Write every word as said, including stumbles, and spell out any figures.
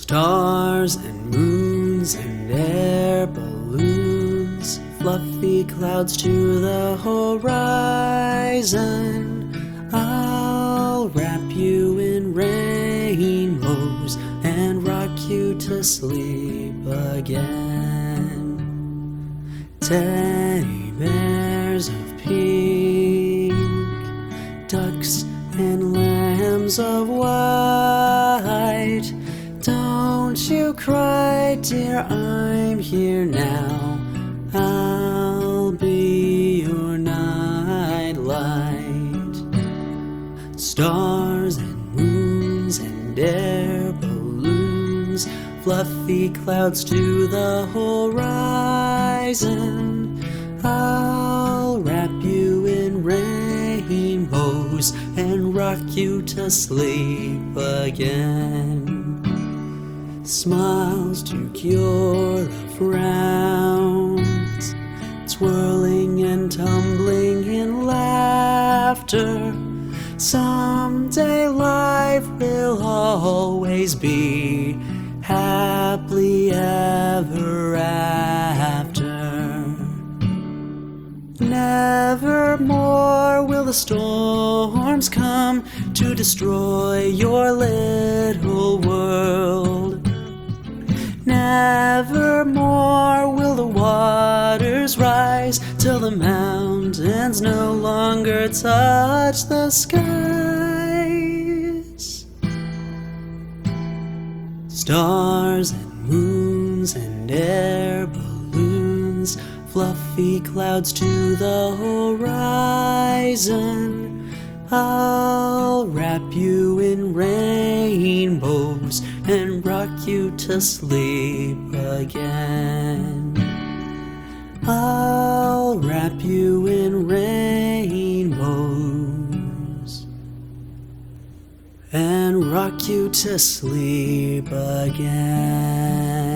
Stars and moons and air balloons, fluffy clouds to the horizon. I'll wrap you in rainbows and rock you to sleep again. Teddy bears of pink, ducks and lambs of white. Don't you cry, dear, I'm here now. I'll be your nightlight. Stars and moons and air balloons, fluffy clouds to the horizon. I'll wrap you in rainbows and rock you to sleep again. Smiles to cure the frowns, twirling and tumbling in laughter. Someday life will always be happily ever after. Never more will the storms come to destroy your little world. Never more will the waters rise till the mountains no longer touch the skies. Stars and moons and air balloons, fluffy clouds to the horizon. I'll wrap you in rainbows and rock you to sleep again. I'll wrap you in rainbows and rock you to sleep again.